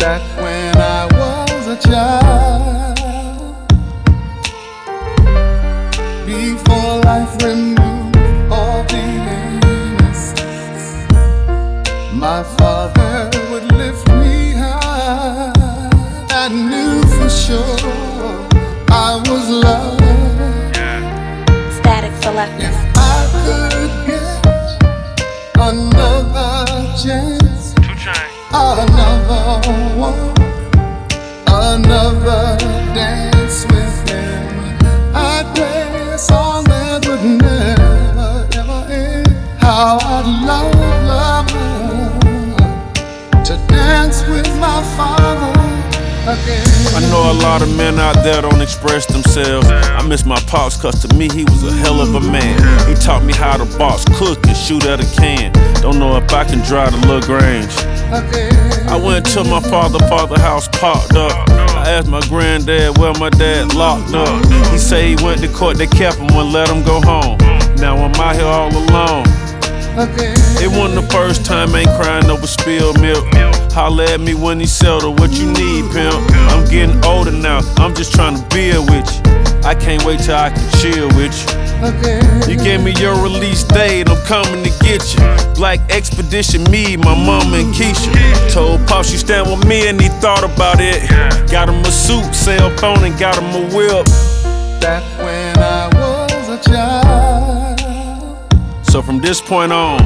Back when I was a child, before life removed all the innocence, my father would lift me high. I knew for sure I was loved. Static Selector. If I could get another chance, another walk, another dance with him, I'd play a song that would never ever end. How I'd love to dance with my father again. I know a lot of men out there don't express themselves. I miss my pops, cause to me he was a hell of a man. He taught me how to box, cook, and shoot at a can. Don't know if I can drive the LaGrange. I went to my father's house, popped up. I asked my granddad where my dad locked up. He said he went to court, they kept him, wouldn't let him go home. Now I'm out here all alone. It wasn't the first time, ain't crying over spilled milk. Holla at me when he settled, what you need, pimp? I'm getting older now, I'm just trying to build with you. I can't wait till I can chill with you. You gave me your release date, I'm coming to get you. Black Expedition, me, my mama and Keisha. Told Pops you stand with me and he thought about it. Got him a suit, cell phone, and got him a whip. Back when I was a child. So from this point on,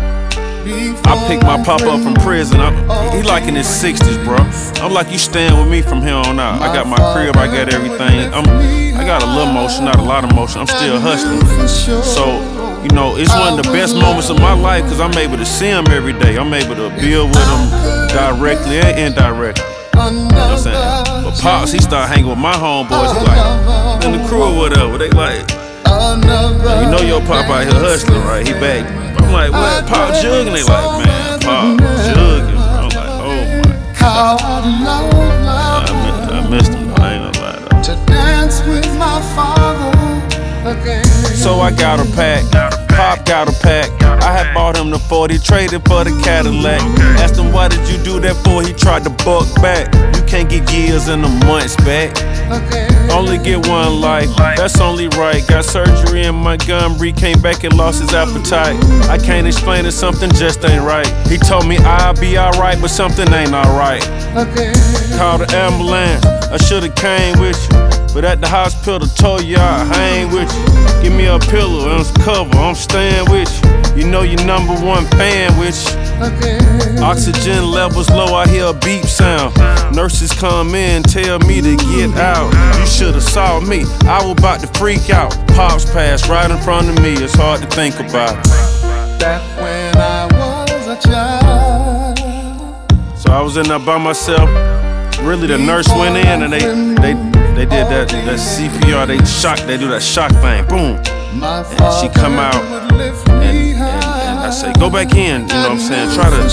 I picked my pop up from prison. He like in his 60s, bro. I'm like, you staying with me from here on out. I got my crib, I got everything. I got a little motion, not a lot of motion. I'm still hustling. So, you know, it's one of the best moments of my life because I'm able to see him every day. I'm able to build with him directly and indirectly. You know what I'm saying? But Pops, he started hanging with my homeboys. He like, in the crew or whatever. They like, you know your pop out here hustling, right? He back. I'm like, what? Pop jugging? They like, man, Pop jugging. I'm like, oh my God. I missed him though, I ain't gonna lie though. To dance with my father again. So I got a pack, Pop got a pack. I had bought him the 40, traded for the Cadillac. Asked him why did you do that for, he tried to buck back. You can't get years in a months back. Only get one life, that's only right. Got surgery in Montgomery, came back and lost his appetite. I can't explain it, something just ain't right. He told me I'll be alright, but something ain't alright. Called the ambulance, I should've came with you. But at the hospital, told you I ain't with you. Give me a pillow and some cover, I'm staying with you. You know your #1 fan with you. Oxygen levels low, I hear a beep sound. Nurses come in, tell me to get out. You should've saw me, I was about to freak out. Pops passed right in front of me, it's hard to think about it. Back when I was a child. So I was in there by myself. Really, the nurse went in and they did that CPR, they do that shock thing, boom. And she come out and I say, go back in, you know what I'm saying?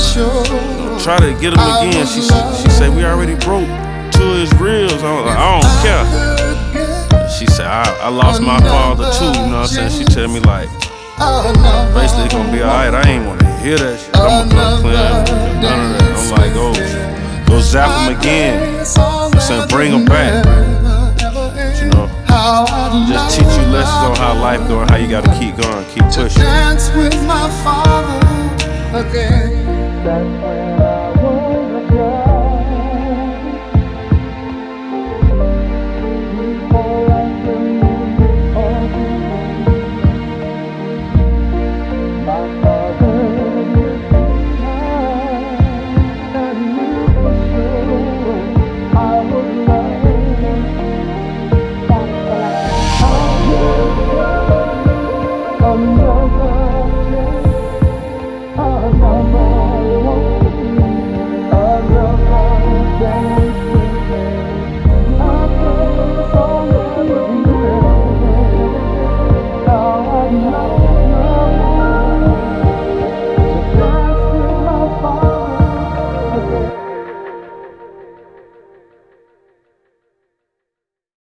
Try to get him again. She said, we already broke 2 of his ribs. I was like, I don't care. She said, I lost my father too, you know what I'm saying? She tell me like, basically it's gonna be alright. I ain't wanna hear that shit. I'm gonna come clean, none of that. I'm like, go zap him again. I'm saying, bring him back. But, you know, just teach you lessons on how life going, how you gotta keep going, keep pushing. Dance with my father again. Another